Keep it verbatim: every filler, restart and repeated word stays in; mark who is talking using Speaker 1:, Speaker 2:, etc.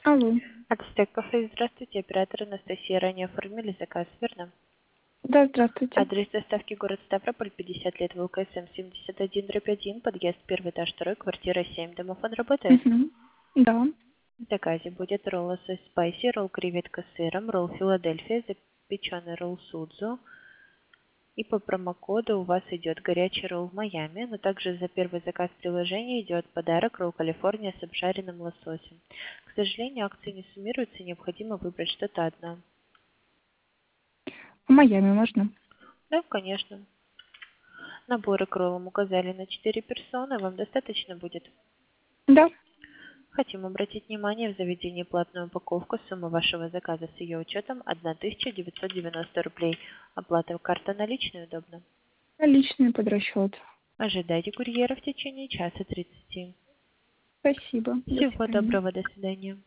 Speaker 1: Алло.
Speaker 2: Ацтек кафе, здравствуйте, оператор Анастасия. Ранее оформили заказ, верно?
Speaker 1: Да, здравствуйте.
Speaker 2: Адрес доставки город Ставрополь, пятьдесят лет, ВЛКСМ семьдесят один дробь один, подъезд первый этаж второй, квартира семь. Домофон работает?
Speaker 1: Угу. Да.
Speaker 2: В заказе будет ролл лосось спайси, ролл креветка с сыром, ролл Филадельфия, запеченный ролл судзу. И по промокоду у вас идет горячий ролл в Майами, но также за первый заказ приложения идет подарок ролл Калифорния с обжаренным лососем. К сожалению, акции не суммируются, необходимо выбрать что-то одно.
Speaker 1: В Майами можно?
Speaker 2: Да, конечно. Наборы к роллам указали на четыре персоны. Вам достаточно будет?
Speaker 1: Да.
Speaker 2: Хотим обратить внимание, в заведении платную упаковку. Сумма вашего заказа с ее учетом тысяча девятьсот девяносто рублей. Оплата карта наличной удобно.
Speaker 1: Наличные под расчет.
Speaker 2: Ожидайте курьера в течение часа тридцати.
Speaker 1: Спасибо. До
Speaker 2: Всего
Speaker 1: свидания.
Speaker 2: доброго, до свидания.